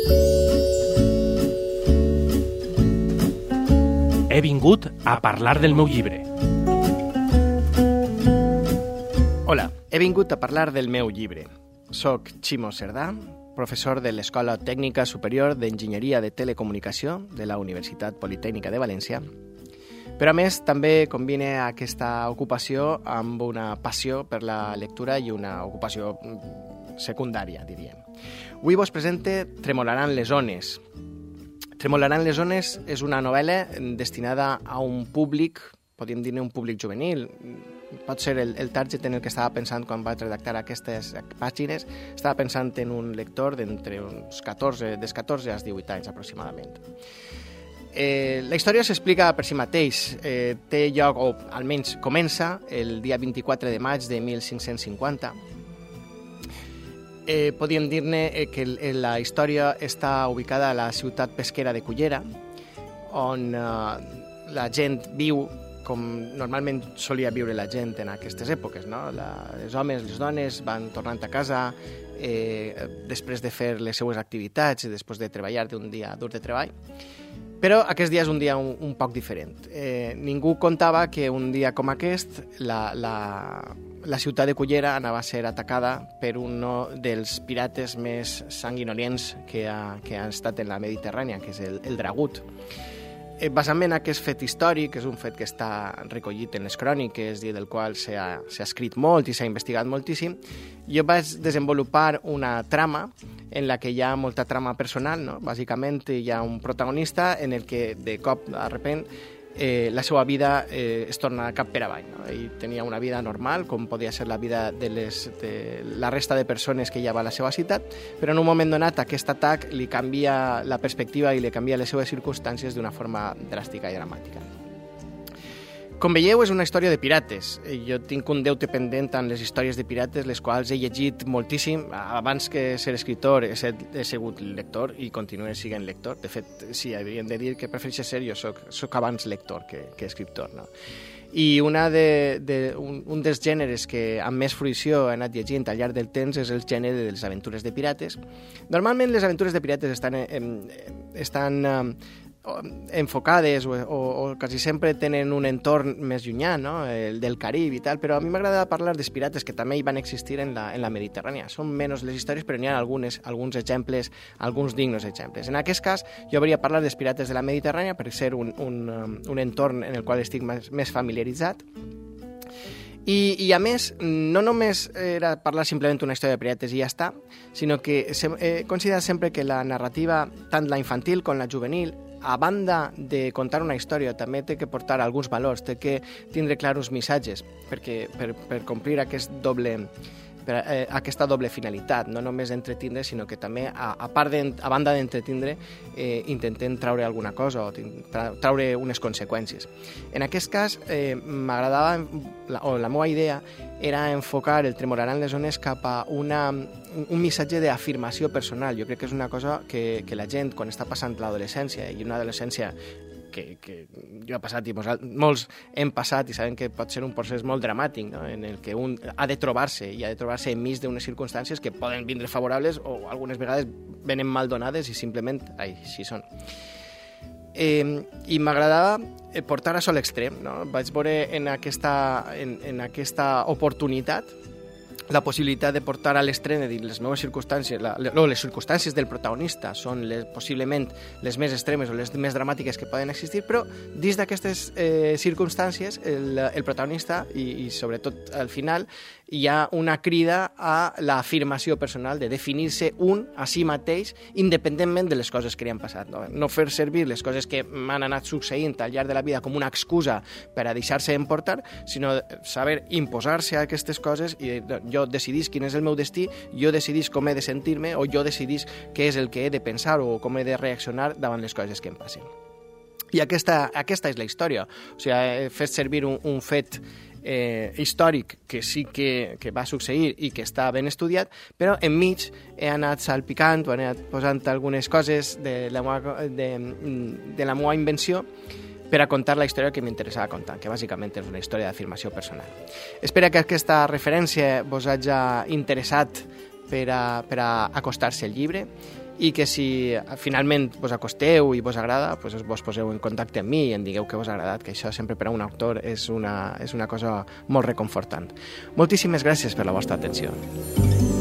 He vingut a parlar del meu llibre. Hola, he vingut a parlar del meu llibre. Soc Ximo Cerdà, professor de l'Escola Tècnica Superior d'Enginyeria de Telecomunicació de la Universitat Politècnica de València, però a més també combine aquesta ocupació amb una passió per la lectura i una ocupació secundària, diríem. Avui vos presente Tremolaran les ones. Tremolaran les ones és una novel·la destinada a un públic, podríem dir un públic juvenil. Pot ser el target en el que estava pensant quan vaig redactar aquestes pàgines. Estava pensant en un lector d'entre uns 14 als 18 anys aproximadament. La història s'explica per si mateix. Té lloc, o almenys comença, el dia 24 de maig de 1550. Podríem dir-ne que la història està ubicada a la ciutat pesquera de Cullera, on la gent viu com normalment solia viure la gent en aquestes èpoques, no? Els homes, les dones van tornant a casa després de fer les seues activitats i després de treballar d'un dia dur de treball. Però aquest dia és un dia un poc diferent. Ningú contava que un dia com aquest la ciutat de Cullera anava a ser atacada per un dels pirates més sanguinolients que ha estat en la Mediterrània, que és el Dragut. Basant en aquest fet històric, que és un fet que està recollit en les cròniques i del qual s'ha escrit molt i s'ha investigat moltíssim, jo vaig desenvolupar una trama en la que hi ha molta trama personal, no? Bàsicament hi ha un protagonista en el que de cop, de repent, la seva vida es torna cap per avall, no? Ell tenia una vida normal, com podia ser la vida de la resta de persones que hi havia a la seva ciutat, però en un moment donat aquest atac li canvia la perspectiva i li canvia les seves circumstàncies d'una forma dràstica i dramàtica. Com veieu, és una història de pirates. Jo tinc un deute pendent amb les històries de pirates, les quals he llegit moltíssim. Abans que ser escriptor he sigut lector i continuo sent lector. De fet, sí, hauríem de dir que prefereixo ser, jo soc abans lector que escriptor, no? I un dels gèneres que amb més fruïció he anat llegint al llarg del temps és el gènere de les aventures de pirates. Normalment les aventures de pirates estan enfocades o quasi sempre tenen un entorn més llunyà, no? El del Carib i tal, però a mi m'agrada parlar dels pirates que també hi van existir en la Mediterrània. Són menys les històries, però n'hi ha alguns exemples, alguns dignos exemples. En aquest cas, jo hauria parlat dels pirates de la Mediterrània per ser un entorn en el qual estic més familiaritzat. I a més, no només era parlar simplement d'una història de pirates i ja està, sinó que he considerat sempre que la narrativa, tant la infantil com la juvenil, a banda de contar una història, també té que portar alguns valors, té que tindre clars uns missatges per complir aquesta doble finalitat, no només entretindre, sinó que també, a banda d'entretindre, intentem traure alguna cosa o traure unes conseqüències. En aquest cas, m'agradava, o la meva idea era enfocar el Tremolaran les ones cap a un missatge d'afirmació personal. Jo crec que és una cosa que la gent, quan està passant l'adolescència, i una adolescència que jo he passat i molts hem passat i sabem que pot ser un procés molt dramàtic, no? En el que un ha de trobar-se enmig d'unes circumstàncies que poden vindre favorables o algunes vegades venen mal donades i simplement així són. I m'agradava portar això a l'extrem, no? Vaig veure en aquesta oportunitat la possibilitat de portar a l'extrem, de dir, les meves circumstàncies, les circumstàncies del protagonista són possiblement les més extremes o les més dramàtiques que poden existir, però dins d'aquestes circumstàncies el protagonista, i sobretot al final, hi ha una crida a l'afirmació personal de definir-se un a si mateix independentment de les coses que li han passat. No fer servir les coses que m'han anat succeint al llarg de la vida com una excusa per a deixar-se emportar, sinó saber imposar-se a aquestes coses i jo decidís quin és el meu destí, jo decidís com he de sentir-me o jo decidís què és el que he de pensar o com he de reaccionar davant les coses que em passen. I aquesta és la història. O sigui, he fet servir un fet històric que sí que va succeir i que està ben estudiat, però enmig he anat salpicant o he anat posant algunes coses de la meva invenció per a contar la història que m'interessava contar, que bàsicament és una història d'afirmació personal. Espero que aquesta referència vos hagi interessat per a acostar-se al llibre i que si finalment vos acosteu i vos agrada, vos poseu en contacte amb mi i em digueu que vos ha agradat, que això sempre per a un autor és una cosa molt reconfortant. Moltíssimes gràcies per la vostra atenció.